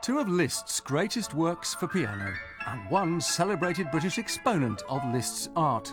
two of Liszt's greatest works for piano, and one celebrated British exponent of Liszt's art.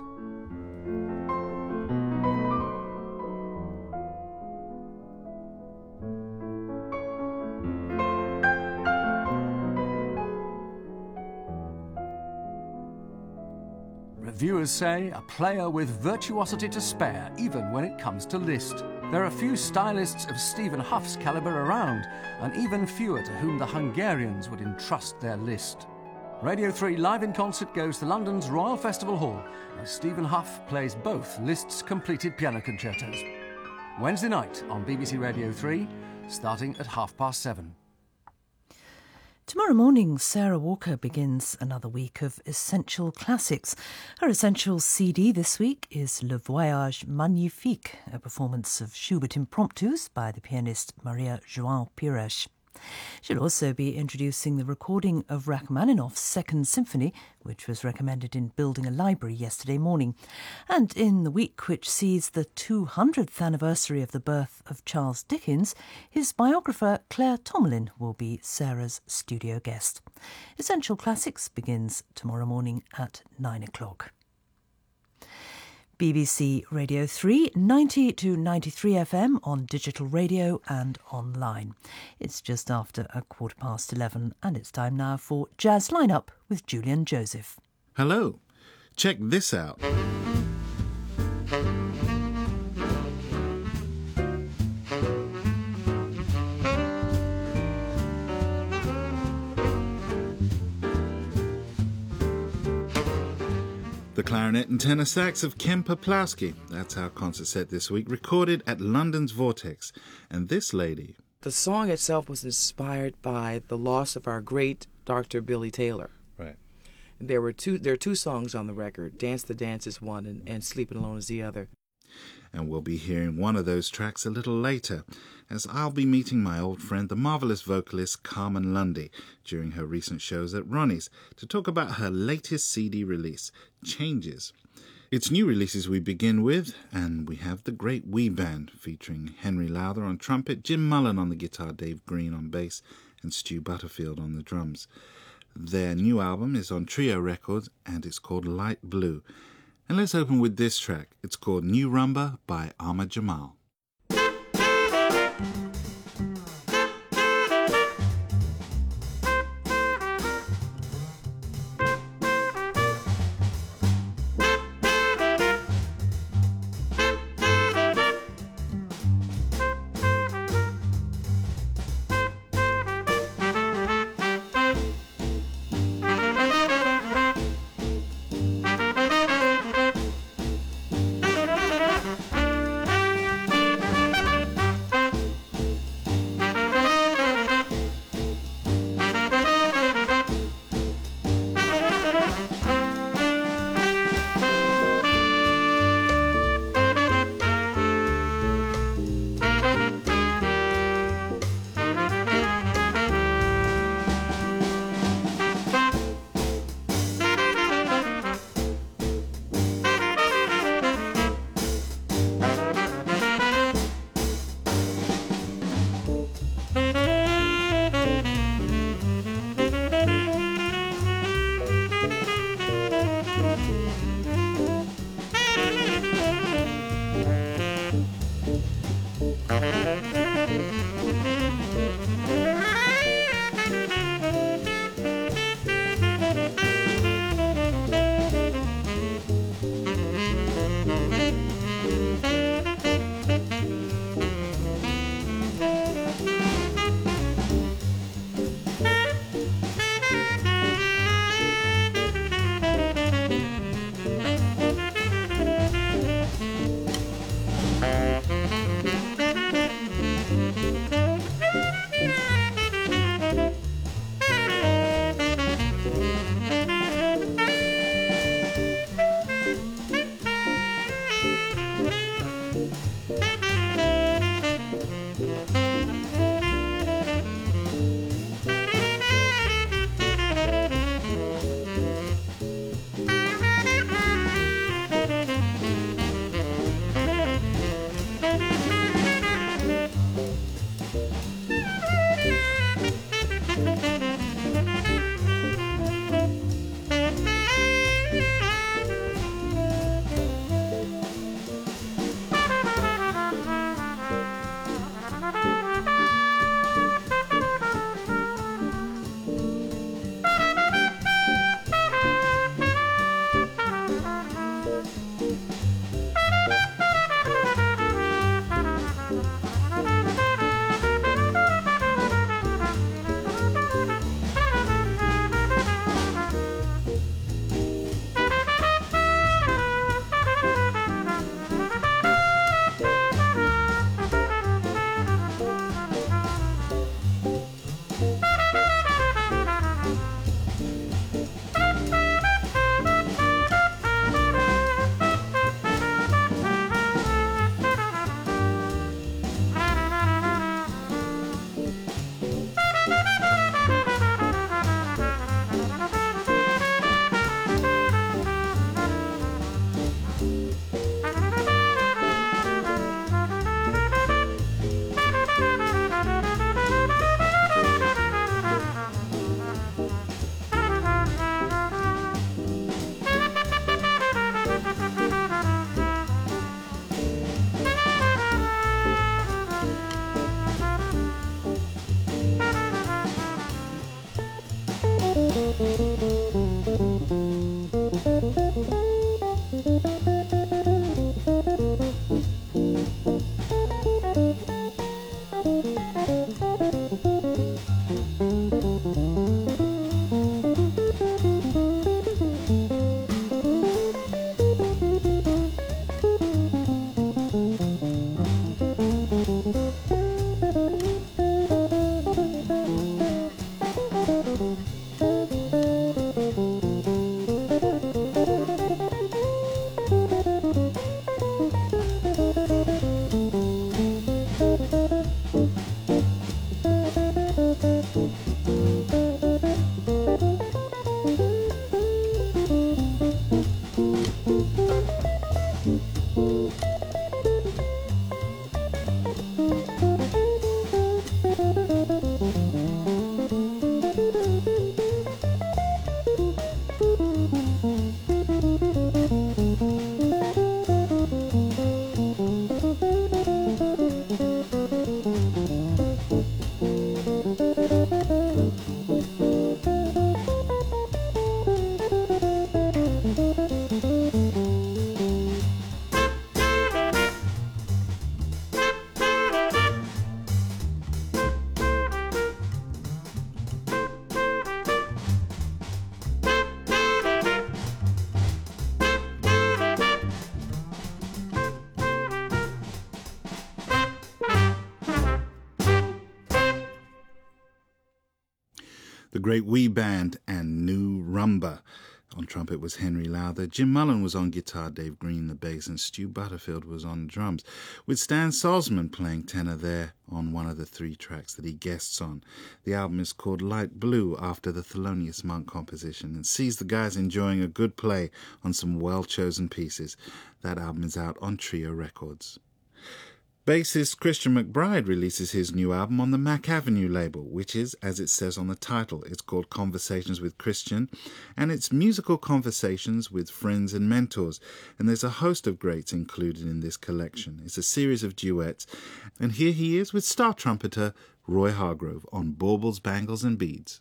Reviewers say a player with virtuosity to spare, even when it comes to Liszt. There are few stylists of Stephen Huff's calibre around, and even fewer to whom the Hungarians would entrust their Liszt. Radio 3 live in concert goes to London's Royal Festival Hall, as Stephen Huff plays both Liszt's completed piano concertos. Wednesday night on BBC Radio 3, starting at 7:30. Tomorrow morning, Sarah Walker begins another week of Essential Classics. Her Essential CD this week is Le Voyage Magnifique, a performance of Schubert Impromptus by the pianist Maria João Pires. She'll also be introducing the recording of Rachmaninoff's Second Symphony, which was recommended in Building a Library yesterday morning. And in the week which sees the 200th anniversary of the birth of Charles Dickens, his biographer Claire Tomalin will be Sarah's studio guest. Essential Classics begins tomorrow morning at 9 o'clock. BBC Radio 3, 90 to 93 FM on digital radio and online. It's just after 11:15 and it's time now for Jazz Lineup with Julian Joseph. Hello, check this out. The clarinet and tenor sax of Ken Peplowski. That's our concert set this week, recorded at London's Vortex. And this lady... The song itself was inspired by the loss of our great Dr. Billy Taylor. Right. There are two songs on the record. Dance the Dance is one and Sleeping Alone is the other. And we'll be hearing one of those tracks a little later, as I'll be meeting my old friend, the marvellous vocalist Carmen Lundy, during her recent shows at Ronnie's, to talk about her latest CD release, Changes. It's new releases we begin with, and we have the Great Wee Band, featuring Henry Lowther on trumpet, Jim Mullen on the guitar, Dave Green on bass, and Stu Butterfield on the drums. Their new album is on Trio Records, and it's called Light Blue. And let's open with this track. It's called New Rumba by Ahmad Jamal. The Great Wee Band and New Rumba. On trumpet was Henry Lowther. Jim Mullen was on guitar, Dave Green the bass, and Stu Butterfield was on drums, with Stan Salzman playing tenor there on one of the 3 tracks that he guests on. The album is called Light Blue, after the Thelonious Monk composition, and sees the guys enjoying a good play on some well-chosen pieces. That album is out on Trio Records. Bassist Christian McBride releases his new album on the Mac Avenue label, which is, as it says on the title, it's called Conversations with Christian, and it's musical conversations with friends and mentors, and there's a host of greats included in this collection. It's a series of duets, and here he is with star trumpeter Roy Hargrove on Baubles, Bangles and Beads.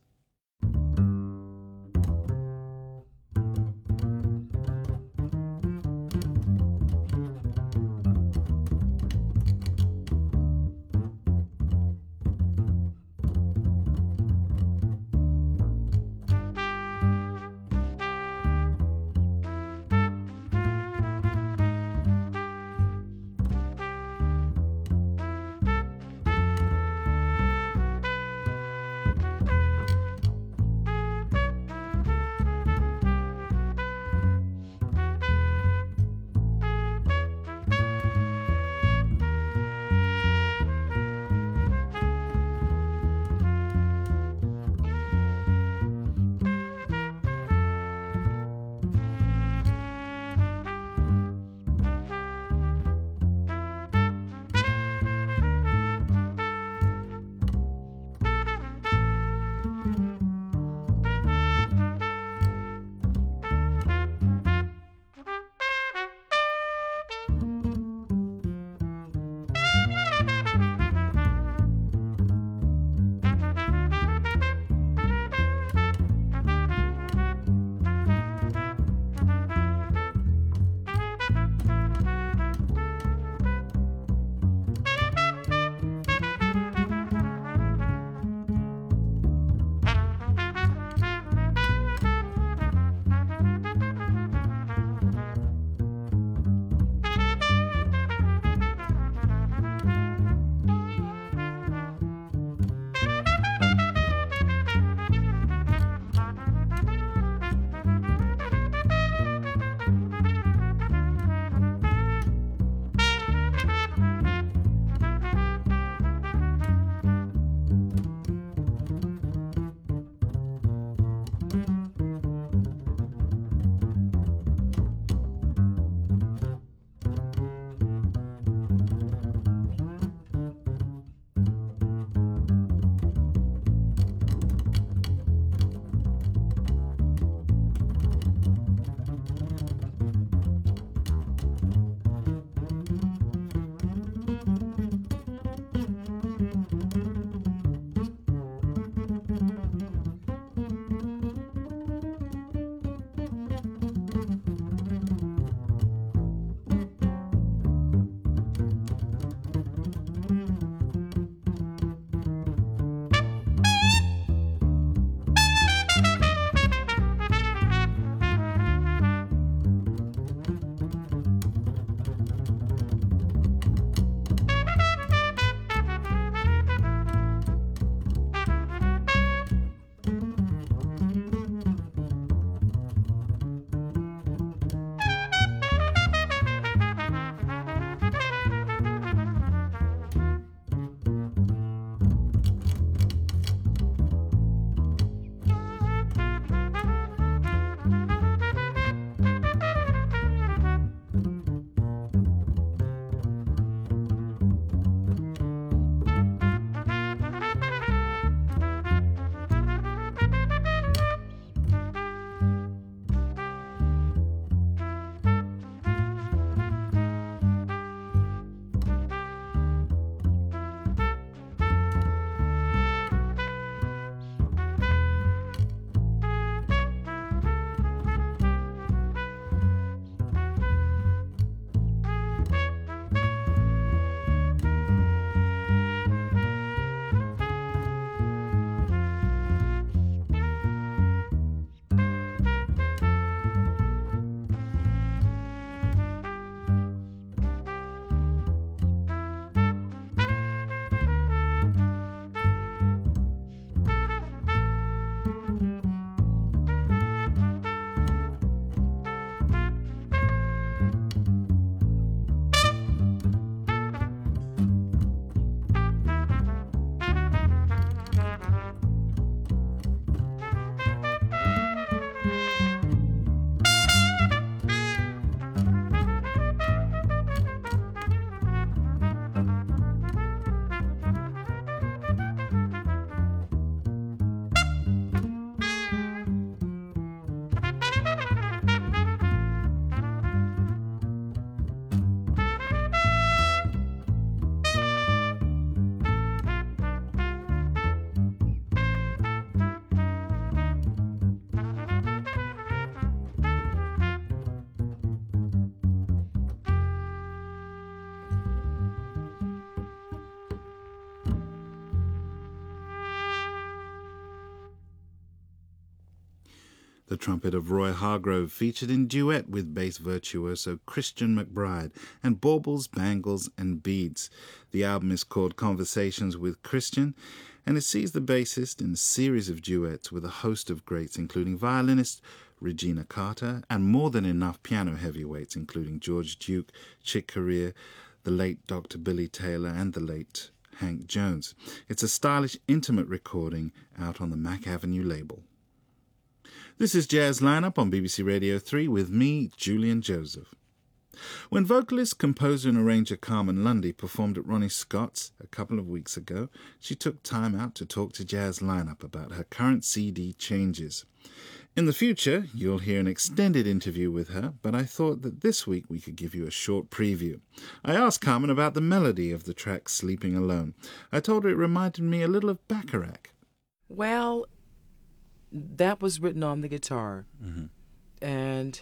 The trumpet of Roy Hargrove featured in duet with bass virtuoso Christian McBride and baubles, bangles and beads. The album is called Conversations with Christian, and it sees the bassist in a series of duets with a host of greats, including violinist Regina Carter and more than enough piano heavyweights, including George Duke, Chick Corea, the late Dr. Billy Taylor and the late Hank Jones. It's a stylish, intimate recording out on the Mack Avenue label. This is Jazz Lineup on BBC Radio 3 with me, Julian Joseph. When vocalist, composer and arranger Carmen Lundy performed at Ronnie Scott's a couple of weeks ago, she took time out to talk to Jazz Lineup about her current CD changes. In the future, you'll hear an extended interview with her, but I thought that this week we could give you a short preview. I asked Carmen about the melody of the track Sleeping Alone. I told her it reminded me a little of Bacharach. Well, that was written on the guitar, and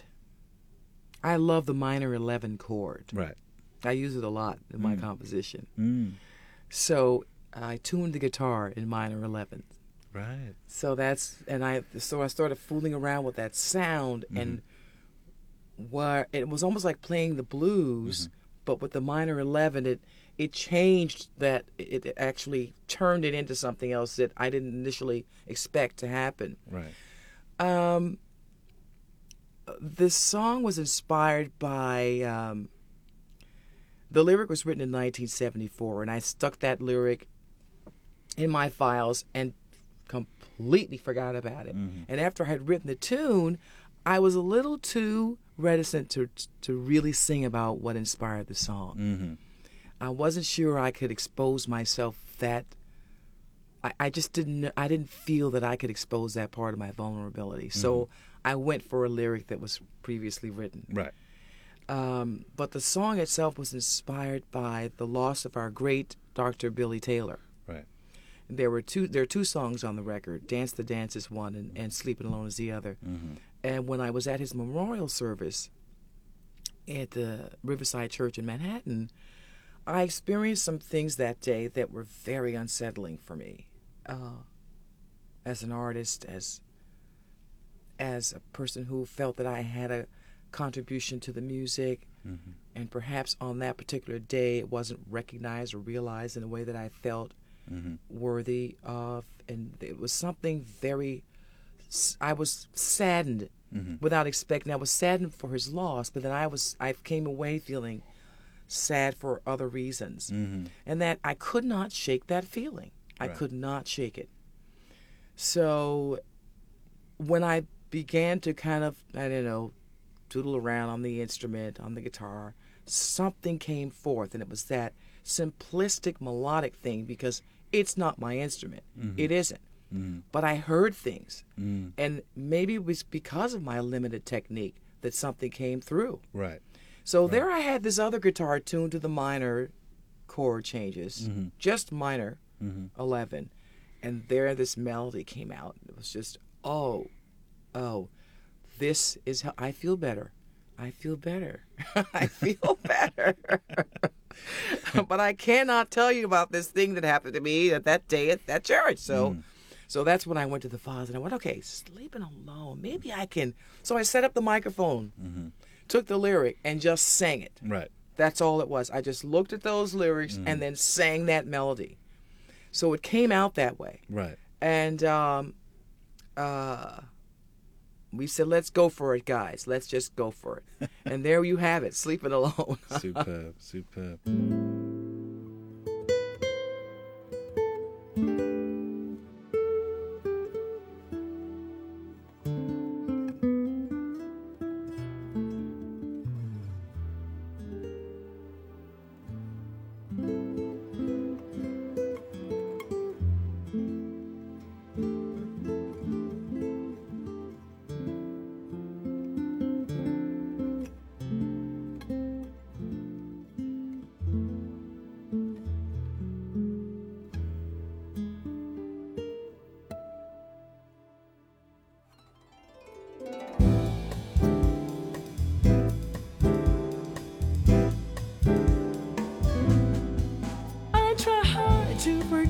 I love the minor 11 chord. Right. I use it a lot in my composition. So I tuned the guitar in minor 11. Right. So I started fooling around with that sound, and where it was almost like playing the blues, but with the minor 11, it changed that. It actually turned it into something else that I didn't initially expect to happen. Right. This song was inspired by the lyric was written in 1974, and I stuck that lyric in my files and completely forgot about it. And after I had written the tune, I was a little too reticent to really sing about what inspired the song. I wasn't sure I could expose myself that. I just didn't feel that I could expose that part of my vulnerability. So I went for a lyric that was previously written. Right. But the song itself was inspired by the loss of our great Dr. Billy Taylor. Right. There are two songs on the record. Dance the Dance is one, and Sleeping Alone is the other. And when I was at his memorial service at the Riverside Church in Manhattan, I experienced some things that day that were very unsettling for me. As an artist, as a person who felt that I had a contribution to the music, and perhaps on that particular day it wasn't recognized or realized in a way that I felt worthy of, and it was something I was saddened without expecting. I was saddened for his loss, but then I came away feeling sad for other reasons, and that I could not shake that feeling. I could not shake it. So when I began to kind of, doodle around on the instrument, on the guitar, something came forth, and it was that simplistic melodic thing, because it's not my instrument. It isn't. But I heard things, and maybe it was because of my limited technique that something came through. Right. So there I had this other guitar tuned to the minor chord changes, just minor 11, and there this melody came out. It was just, oh, this is how I feel better. I feel better. I feel better. But I cannot tell you about this thing that happened to me that day at that church. So that's when I went to the Father, and I went, okay, Sleeping Alone, maybe I can. So I set up the microphone, took the lyric, and just sang it. Right. That's all it was. I just looked at those lyrics and then sang that melody. So it came out that way. Right. And we said, let's go for it, guys. Let's just go for it. And there you have it, Sleeping Alone. Superb, superb.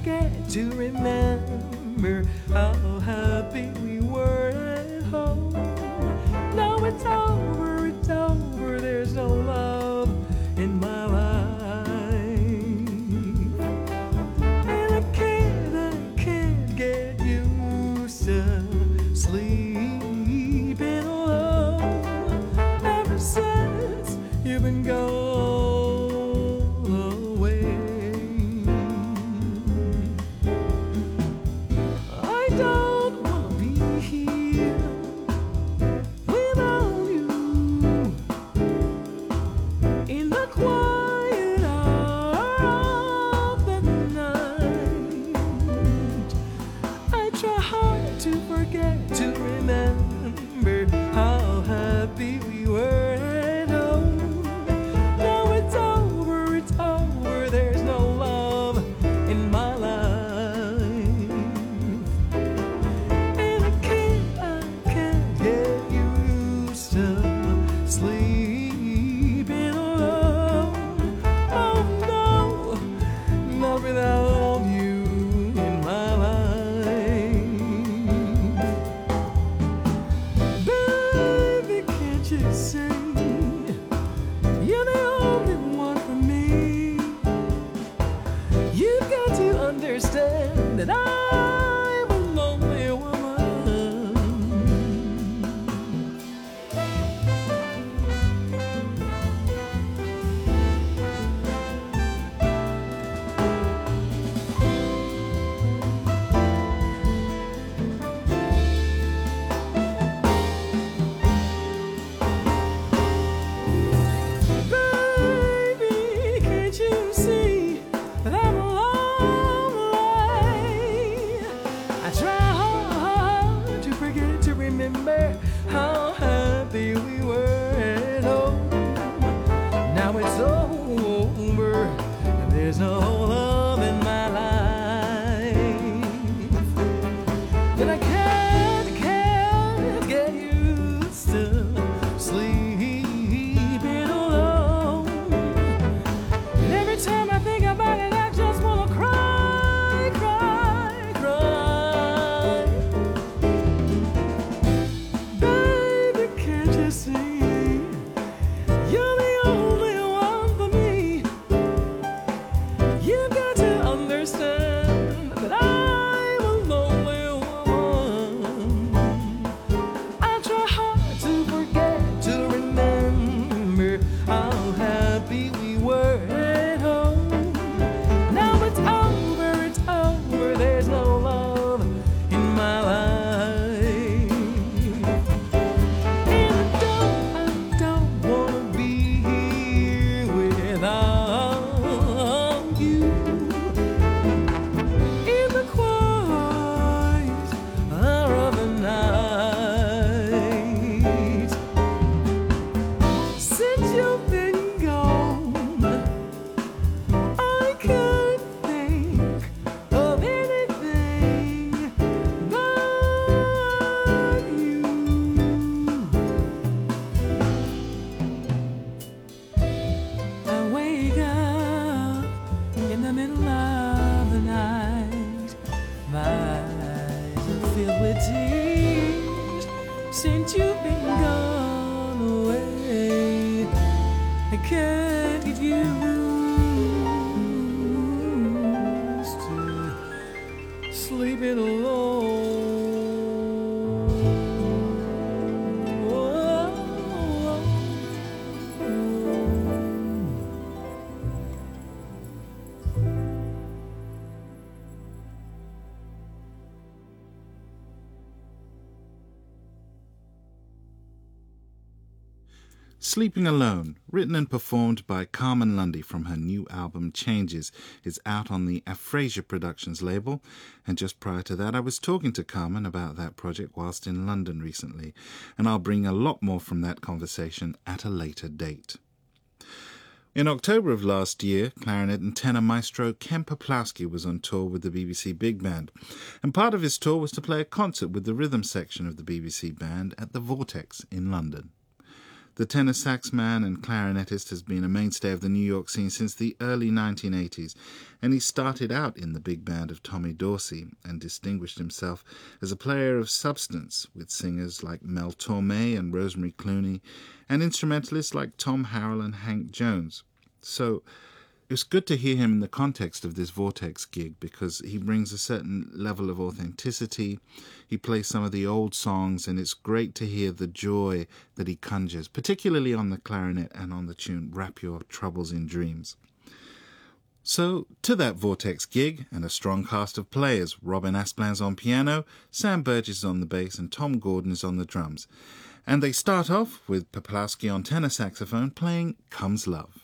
To remember how happy we were at home. away. I don't want to be here without you. In the quiet hour of the night, I try hard to forget, to remember how happy we were at home. Now it's over, there's no love in my life. And I can't get used to sleeping alone. Oh no, not without you in my life. Baby, can't you see you're the only one for me? You've got to understand that I'm a lonely woman. Baby, can't you see that I'm lonely? I try hard to forget, to remember how happy we were at home. Now it's over, and there's no love in my life. And I can't get used to sleeping alone. And every time I think about it, I just wanna cry, cry, cry. Baby, can't you see you're the only one for me? You've got to understand that I'm a lonely woman. I try hard to forget, to remember how happy we were at home. Now it's over, there's no love in my life. And I don't wanna be here without you. In the quiet hour of the night, since you've been gone, I can't think of anything but you. I wake up in the middle of the night. My eyes are filled with tears since you've been gone away. I can't get used to sleeping alone. Sleeping Alone, written and performed by Carmen Lundy from her new album Changes, is out on the Aphasia Productions label, and just prior to that I was talking to Carmen about that project whilst in London recently, and I'll bring a lot more from that conversation at a later date. In October of last year, clarinet and tenor maestro Ken Peplowski was on tour with the BBC Big Band, and part of his tour was to play a concert with the rhythm section of the BBC Band at the Vortex in London. The tenor sax man and clarinetist has been a mainstay of the New York scene since the early 1980s, and he started out in the big band of Tommy Dorsey and distinguished himself as a player of substance with singers like Mel Torme and Rosemary Clooney, and instrumentalists like Tom Harrell and Hank Jones. So was good to hear him in the context of this Vortex gig because he brings a certain level of authenticity. He plays some of the old songs, and it's great to hear the joy that he conjures, particularly on the clarinet and on the tune Wrap Your Troubles in Dreams. So, to that Vortex gig, and a strong cast of players. Robin Asplan's on piano, Sam Burgess is on the bass, and Tom Gordon is on the drums. And they start off with Poplawski on tenor saxophone playing Comes Love.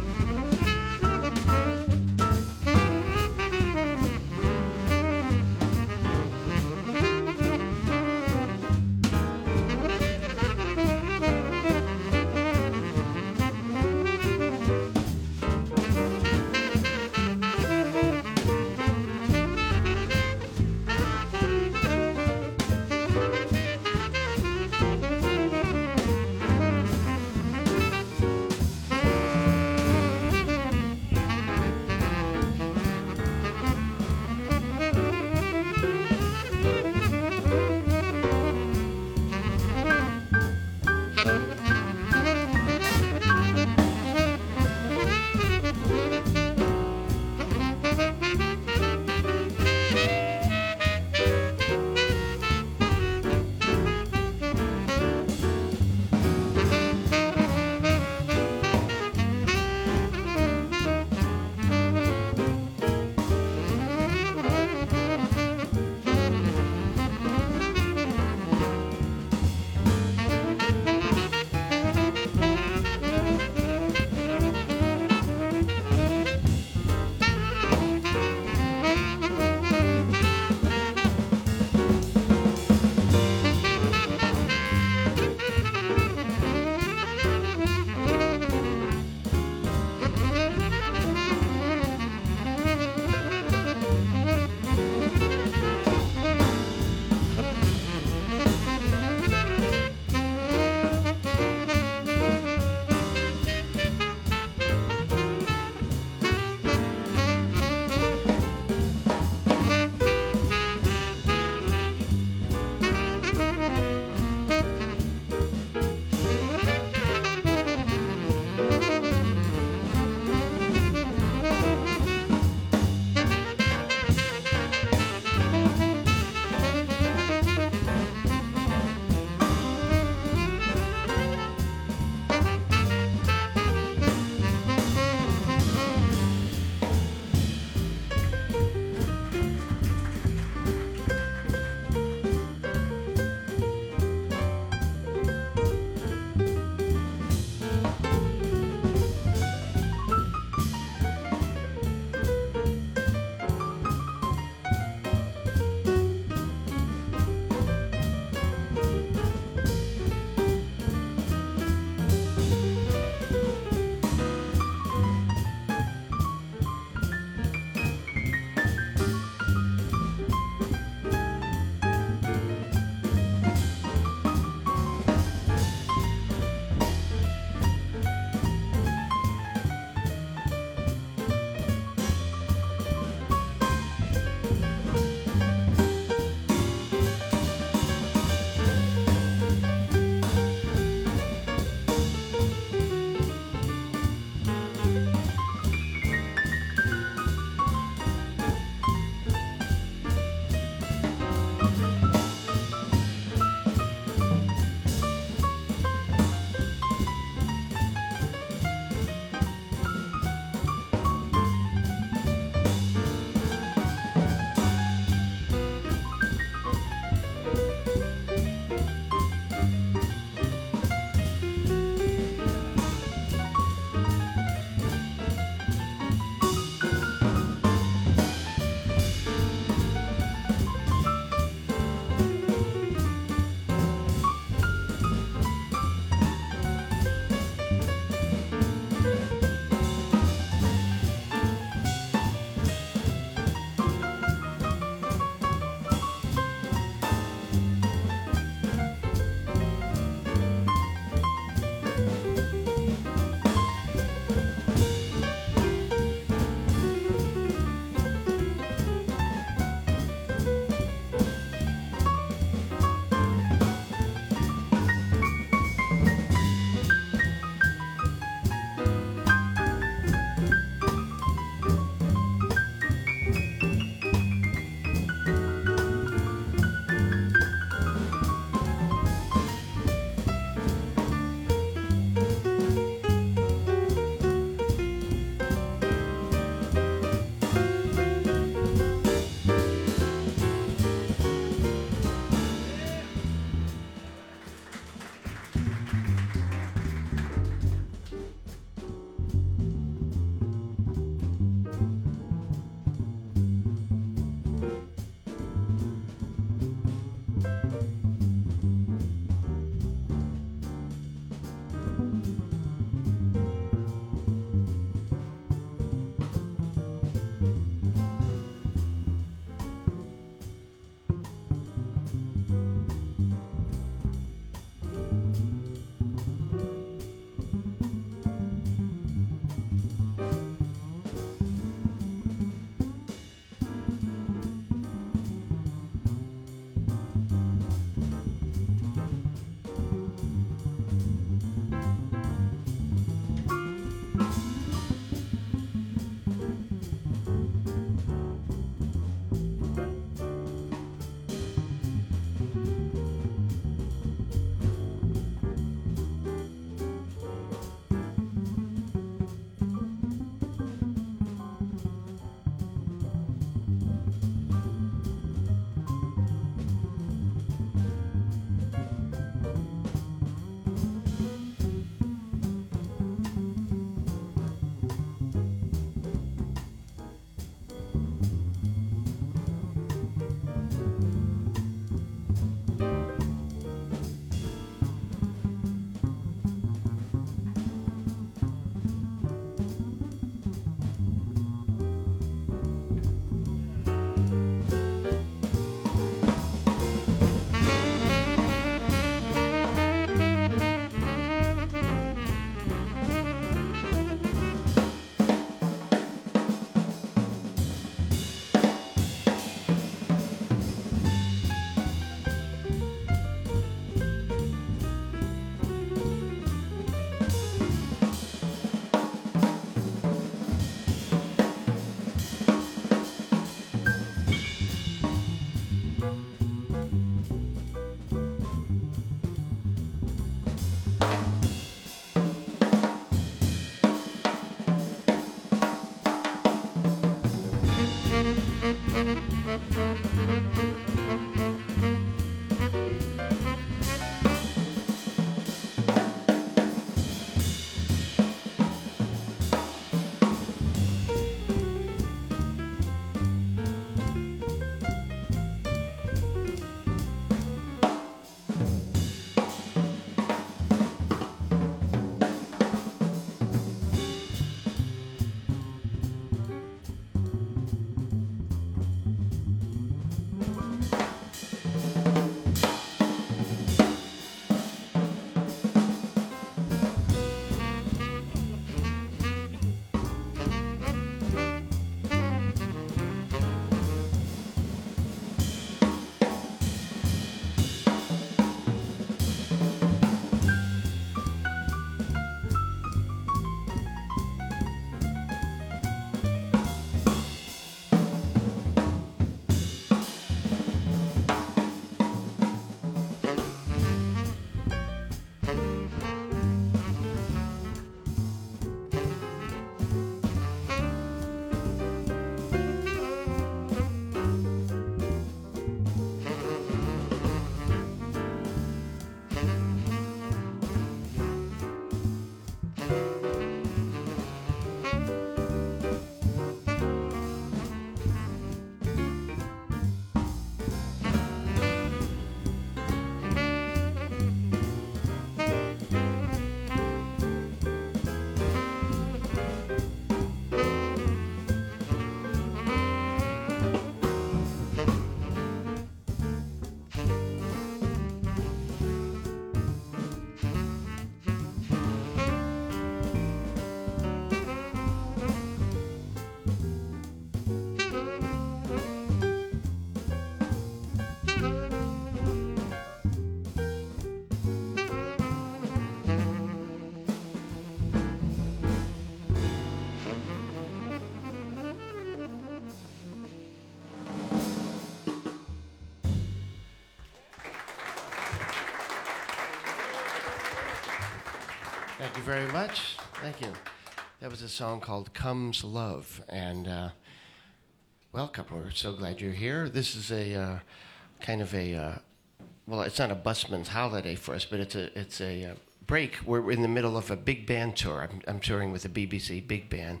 Thank you very much. Thank you. That was a song called Comes Love. And welcome. We're so glad you're here. This is a kind of a, well, it's not a busman's holiday for us, but it's a break. We're in the middle of a big band tour. I'm touring with the BBC Big Band.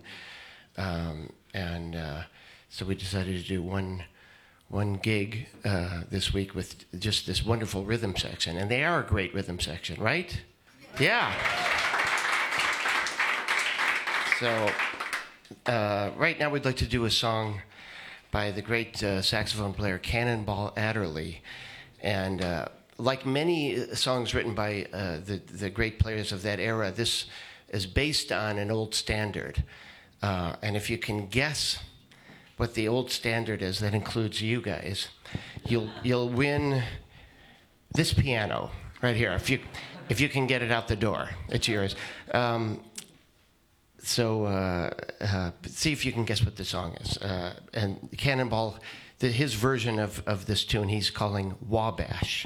So we decided to do one gig this week with just this wonderful rhythm section. And they are a great rhythm section, right? Yeah. So right now we'd like to do a song by the great saxophone player Cannonball Adderley. And like many songs written by the great players of that era, this is based on an old standard. And if you can guess what the old standard is, that includes you guys, you'll win this piano right here. If you can get it out the door, it's yours. So see if you can guess what the song is. And Cannonball, his version of this tune, he's calling Wabash.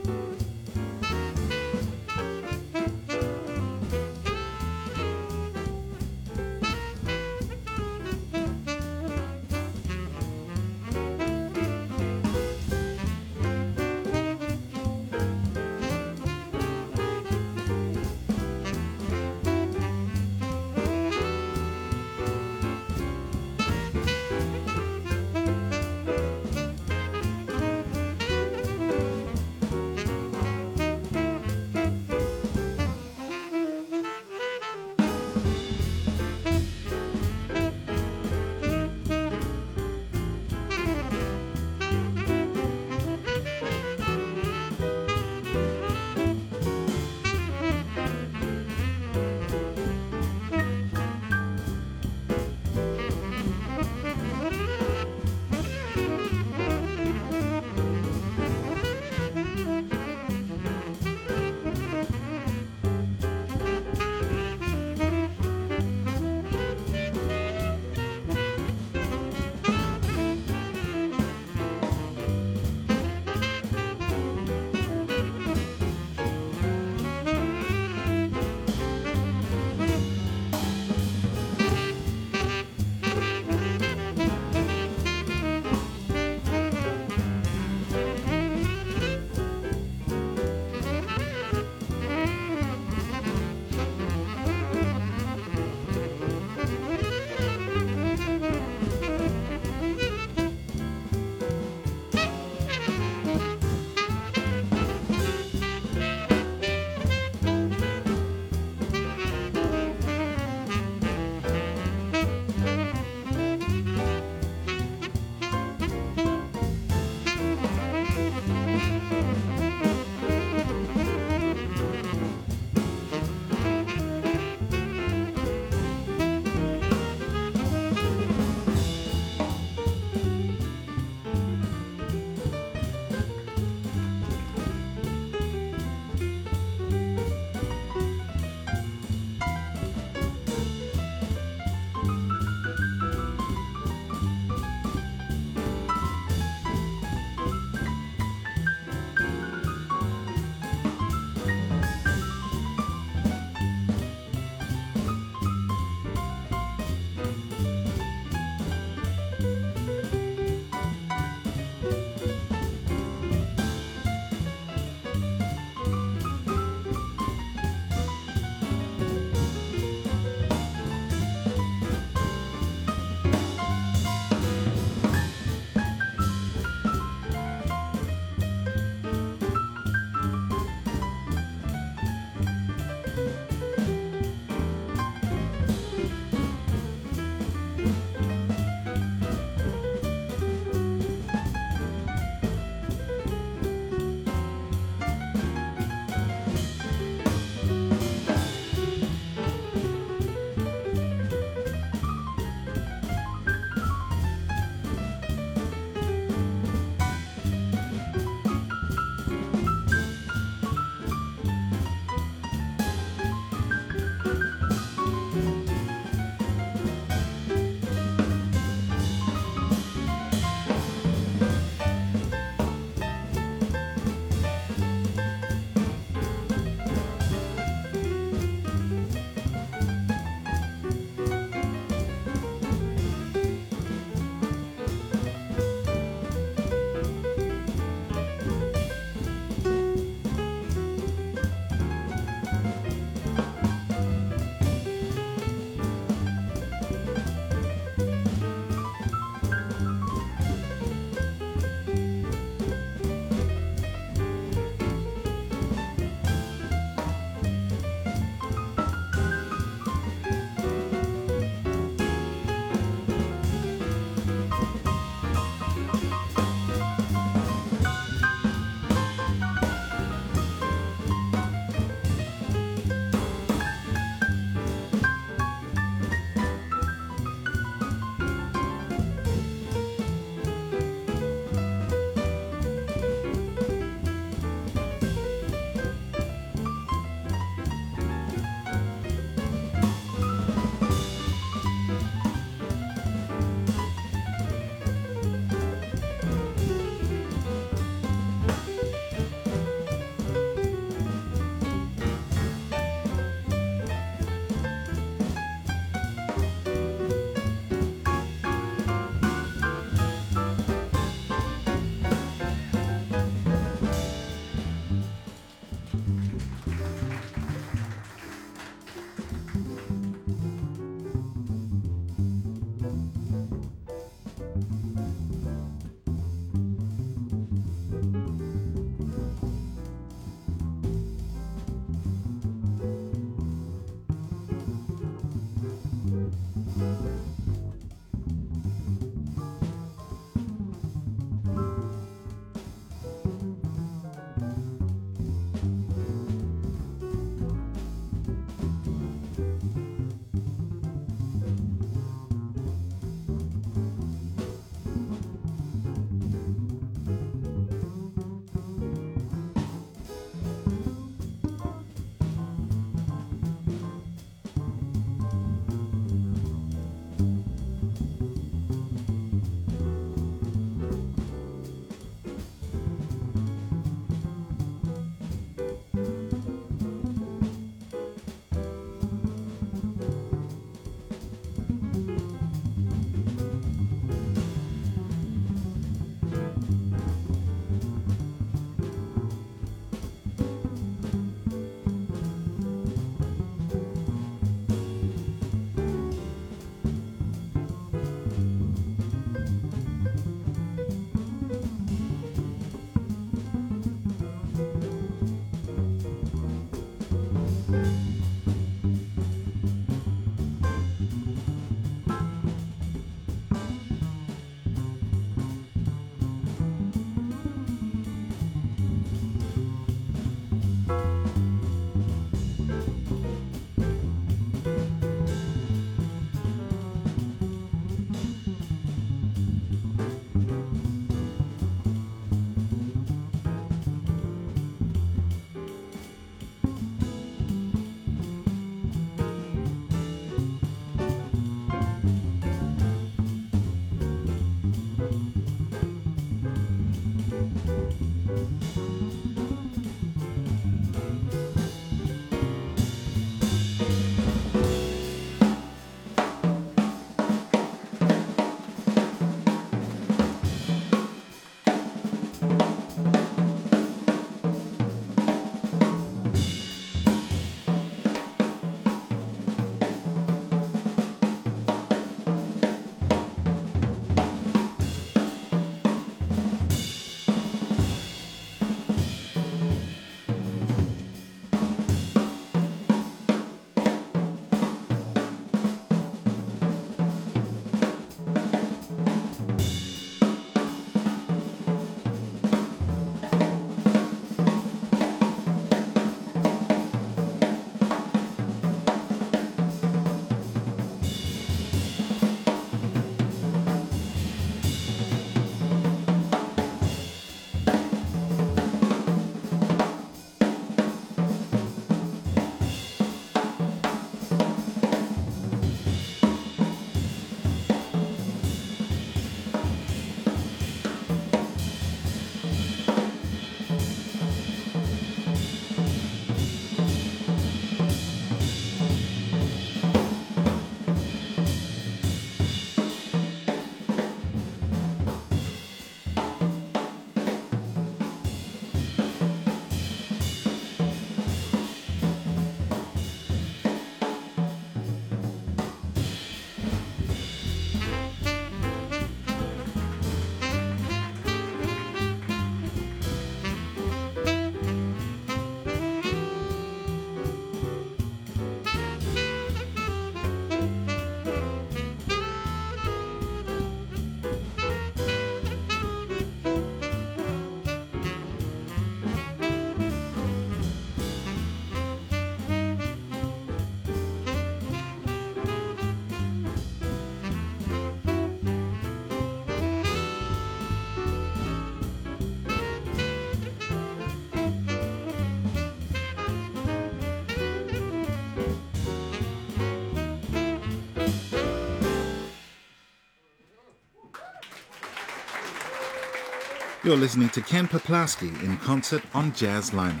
You're listening to Ken Poplawski in concert on Jazz Lineup.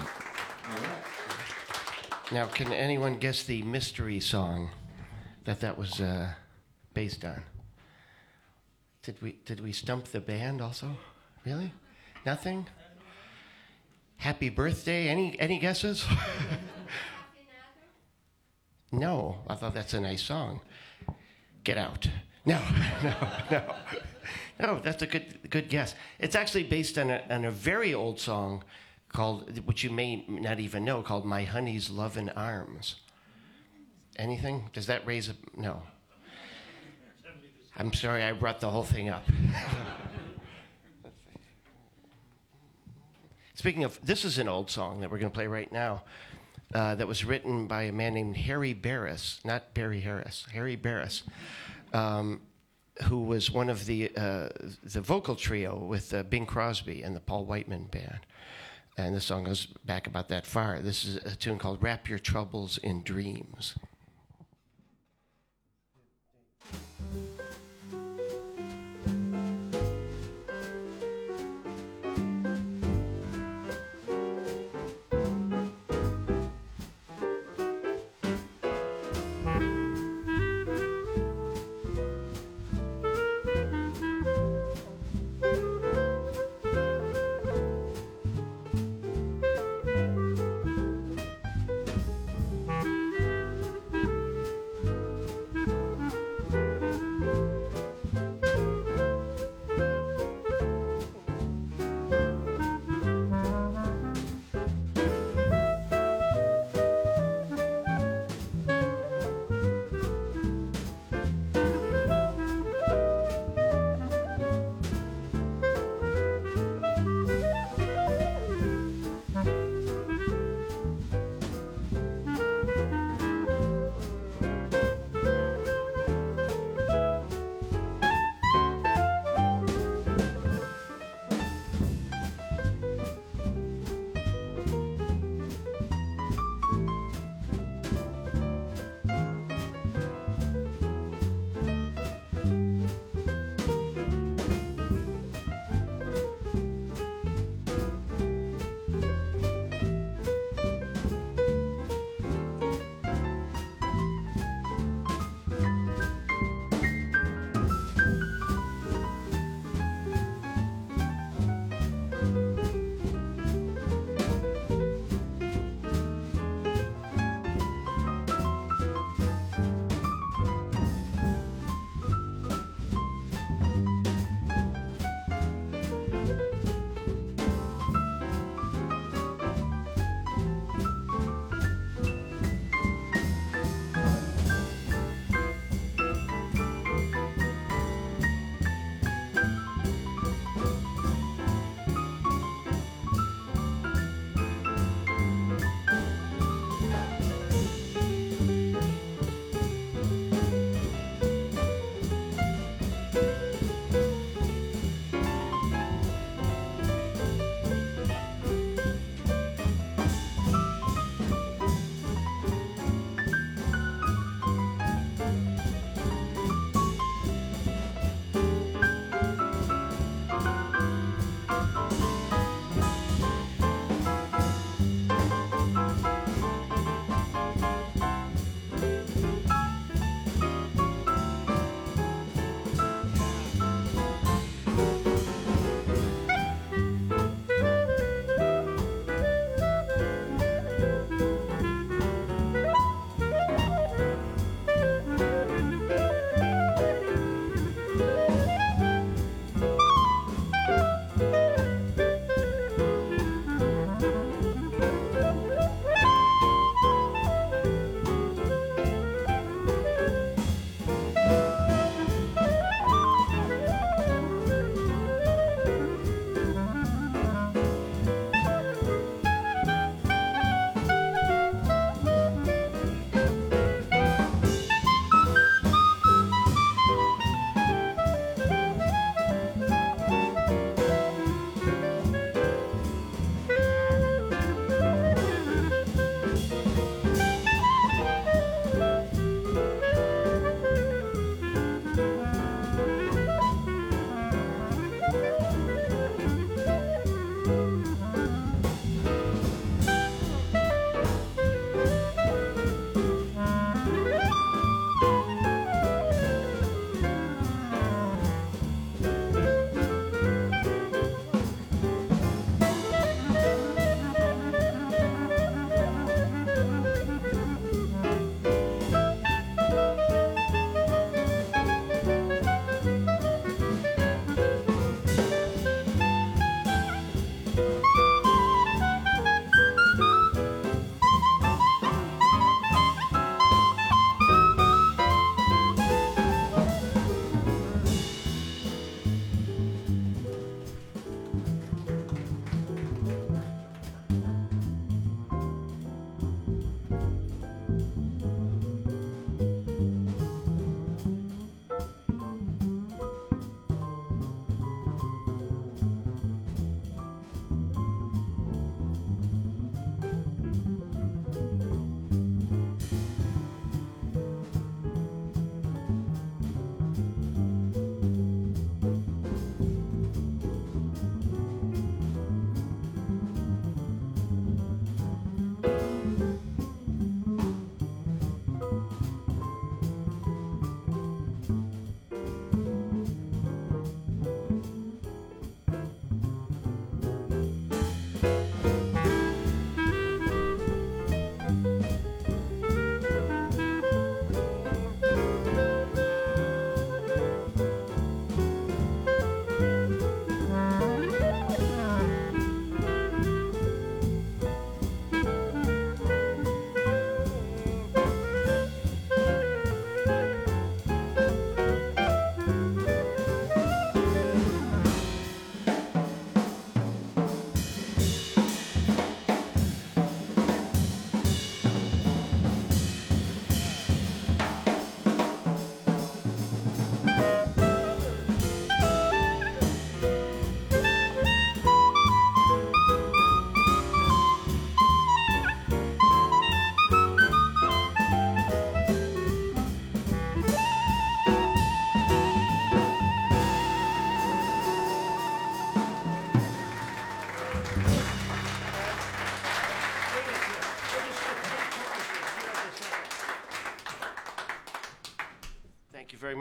Now, can anyone guess the mystery song that was based on? Did we stump the band also? Really? Nothing? Happy Birthday? Any guesses? No, I thought that's a nice song. Get Out. No. No, that's a good guess. It's actually based on a very old song called, which you may not even know, called My Honey's Lovin' Arms. Anything? Does that raise a... No. I'm sorry, I brought the whole thing up. Speaking of, this is an old song that we're going to play right now that was written by a man named Harry Barris, not Barry Harris, Harry Barris, who was one of the vocal trio with Bing Crosby and the Paul Whiteman Band. And the song goes back about that far. This is a tune called Wrap Your Troubles in Dreams.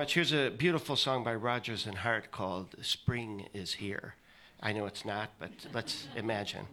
much. Here's a beautiful song by Rodgers and Hart called Spring is Here. I know it's not, but let's imagine.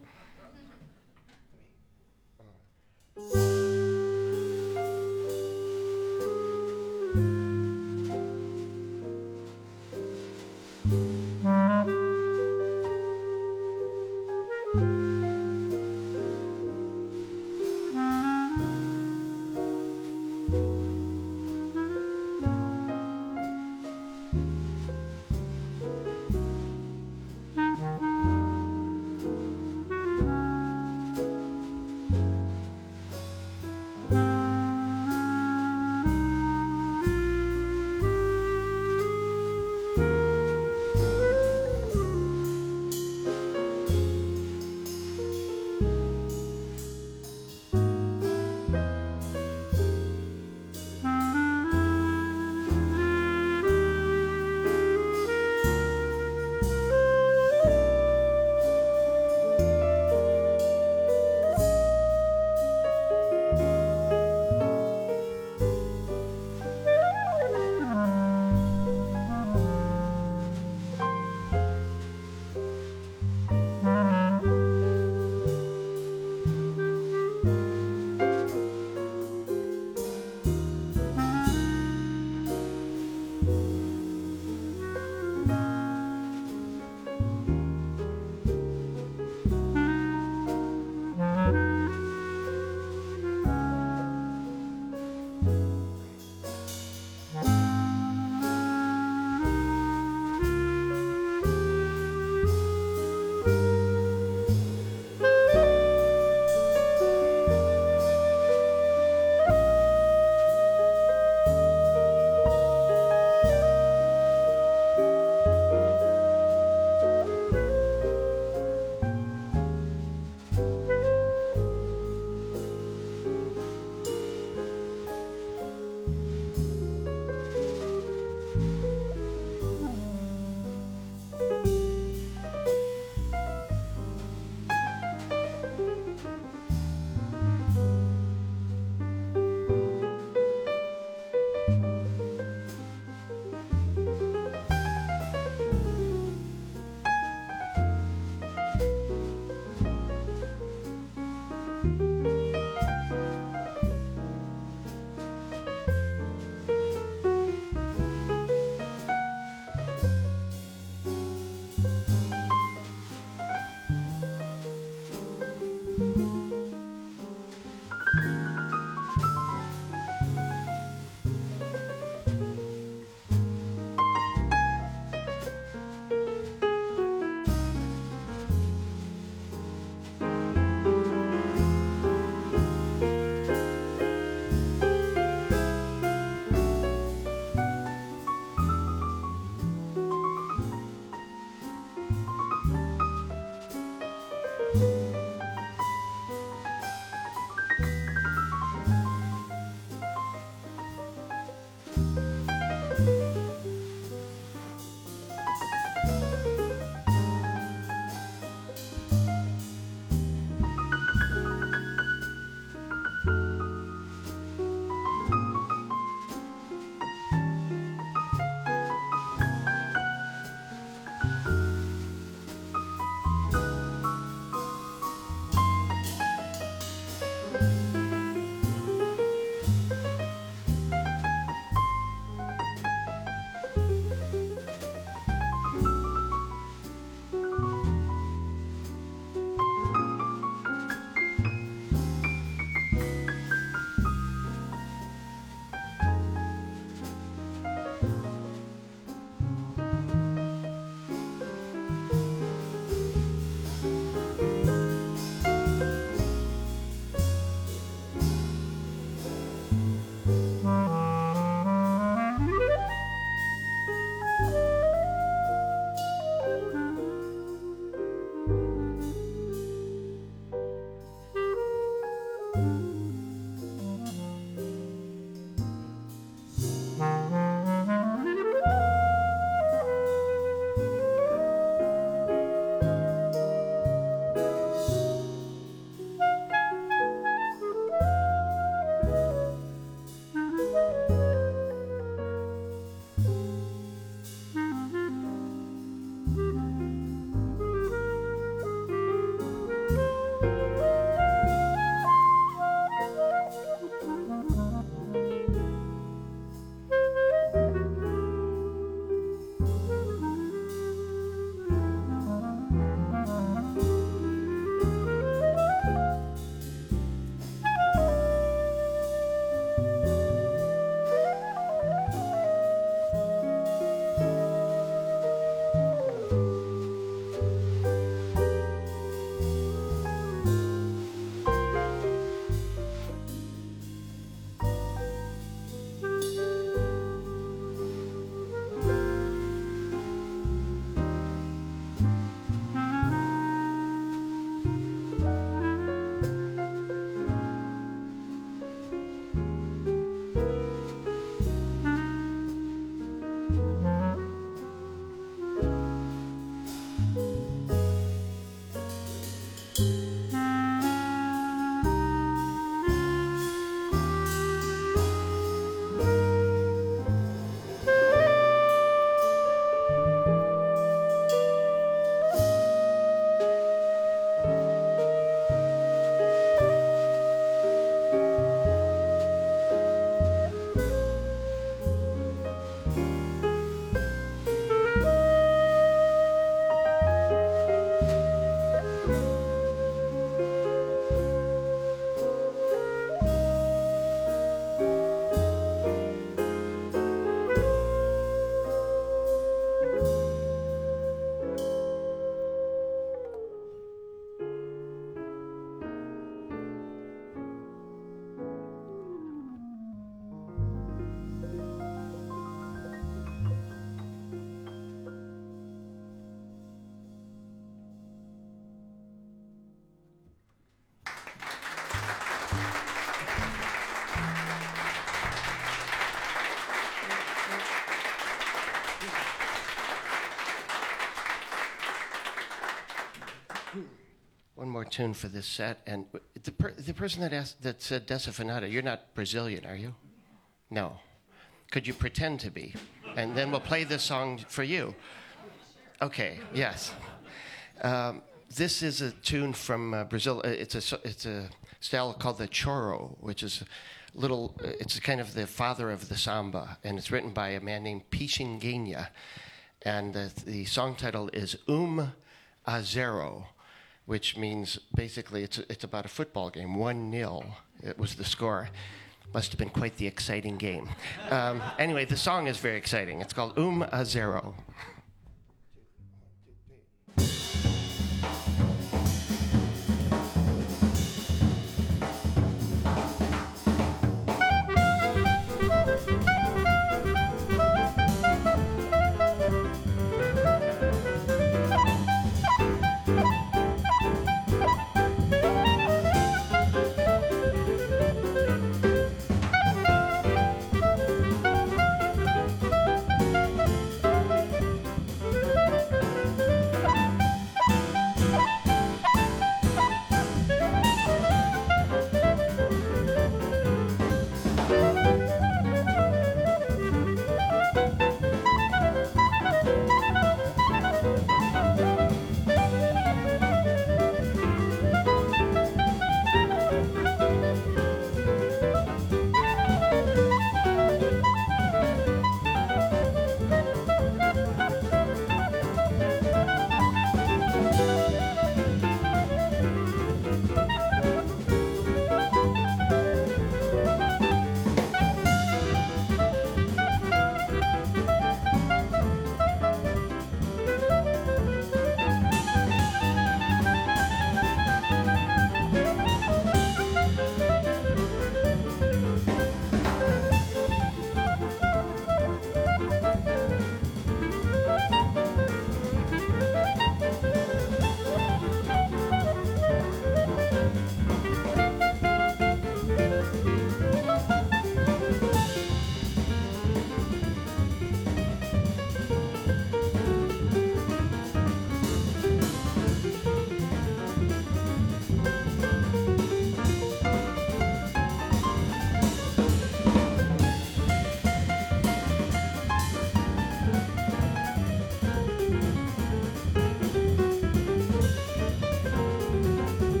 one more tune for this set. And the person that said Desafinada, you're not Brazilian, are you? No. Could you pretend to be? And then we'll play this song for you. Okay, yes. This is a tune from Brazil. It's a style called the choro, which is it's kind of the father of the samba, and it's written by a man named Pixinguinha. And the song title is a 0, which means basically it's about a football game, 1-0. It was the score. Must have been quite the exciting game. Anyway, the song is very exciting. It's called a 0.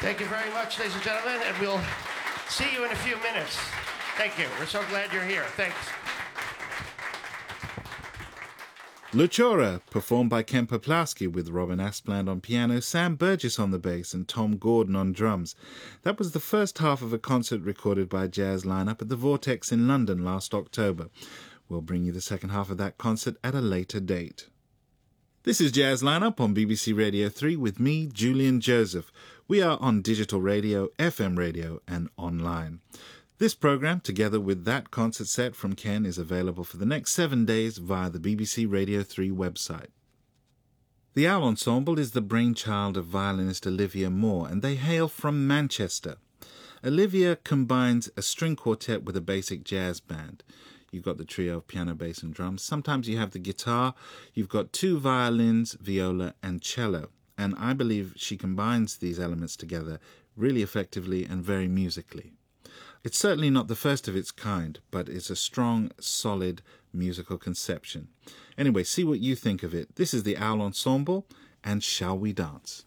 Thank you very much, ladies and gentlemen, and we'll see you in a few minutes. Thank you. We're so glad you're here. Thanks. Luchora, performed by Ken Poplawski with Robin Aspland on piano, Sam Burgess on the bass and Tom Gordon on drums. That was the first half of a concert recorded by Jazz Lineup at the Vortex in London last October. We'll bring you the second half of that concert at a later date. This is Jazz Lineup on BBC Radio 3 with me, Julian Joseph. We are on digital radio, FM radio and online. This programme, together with that concert set from Ken, is available for the next 7 days via the BBC Radio 3 website. The Owl Ensemble is the brainchild of violinist Olivia Moore, and they hail from Manchester. Olivia combines a string quartet with a basic jazz band. You've got the trio of piano, bass and drums. Sometimes you have the guitar. You've got 2 violins, viola and cello. And I believe she combines these elements together really effectively and very musically. It's certainly not the first of its kind, but it's a strong, solid musical conception. Anyway, see what you think of it. This is the Owl Ensemble and Shall We Dance?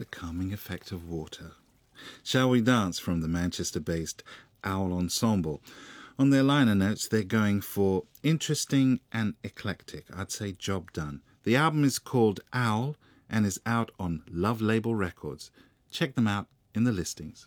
calming effect of water. Shall We Dance from the Manchester-based Owl Ensemble. On their liner notes, they're going for interesting and eclectic. I'd say job done. The album is called Owl and is out on Love Label Records. Check them out in the listings.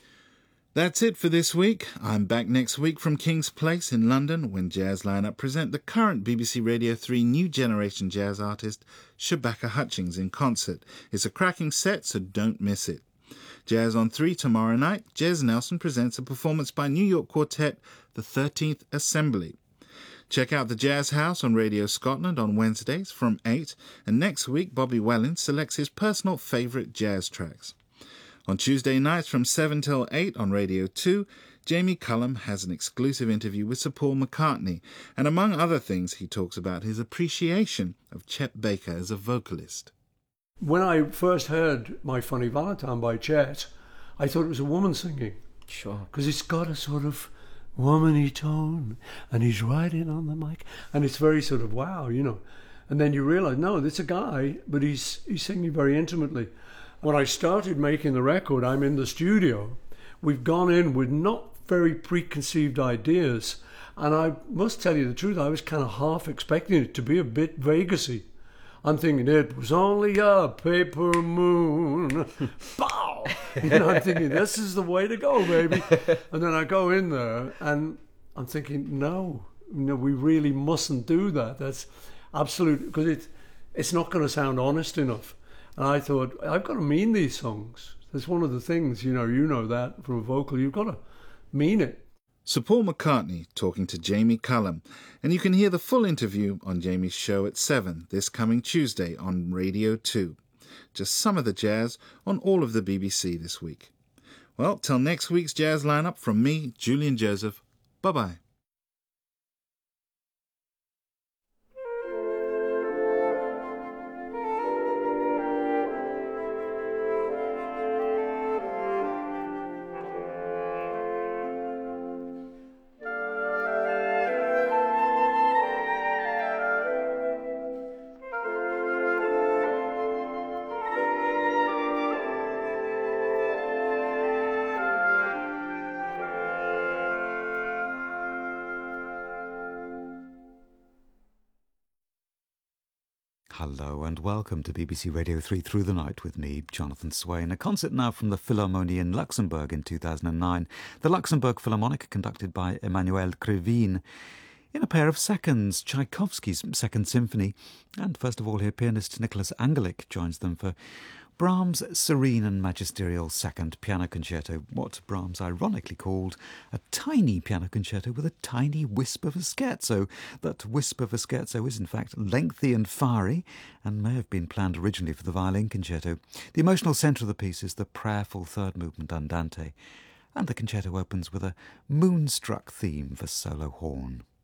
That's it for this week. I'm back next week from King's Place in London when Jazz Lineup present the current BBC Radio 3 New Generation jazz artist Shabaka Hutchings in concert. It's a cracking set, so don't miss it. Jazz on 3 tomorrow night, Jez Nelson presents a performance by New York quartet, the 13th Assembly. Check out the Jazz House on Radio Scotland on Wednesdays from 8, and next week Bobby Wellin selects his personal favourite jazz tracks. On Tuesday nights from 7 till 8 on Radio 2, Jamie Cullum has an exclusive interview with Sir Paul McCartney, and among other things he talks about his appreciation of Chet Baker as a vocalist. When I first heard My Funny Valentine by Chet, I thought it was a woman singing. Sure. Because it's got a sort of womany tone, and he's riding on the mic, and it's very sort of wow, you know. And then you realise, no, it's a guy, but he's singing very intimately. When I started making the record, I'm in the studio. We've gone in with not very preconceived ideas, and I must tell you the truth, I was kind of half expecting it to be a bit Vegas-y. I'm thinking it was only a paper moon. Bow! You know, I'm thinking this is the way to go, baby. And then I go in there and I'm thinking, no, we really mustn't do that. That's absolute, because it's not going to sound honest enough. And I thought, I've got to mean these songs. That's one of the things, you know that from a vocal, you've got to mean it. Sir Paul McCartney talking to Jamie Cullum, and you can hear the full interview on Jamie's show at 7 this coming Tuesday on Radio 2. Just some of the jazz on all of the BBC this week. Well, till next week's jazz lineup from me, Julian Joseph. Bye-bye. Hello and welcome to BBC Radio 3 Through the Night with me, Jonathan Swain. A concert now from the Philharmonie in Luxembourg in 2009. The Luxembourg Philharmonic conducted by Emmanuel Krivine. In a pair of seconds, Tchaikovsky's Second Symphony. And first of all here, pianist Nicholas Angelik joins them for Brahms' serene and magisterial Second Piano Concerto, what Brahms ironically called a tiny piano concerto with a tiny wisp of a scherzo. That wisp of a scherzo is in fact lengthy and fiery and may have been planned originally for the violin concerto. The emotional centre of the piece is the prayerful third movement Andante, and the concerto opens with a moonstruck theme for solo horn.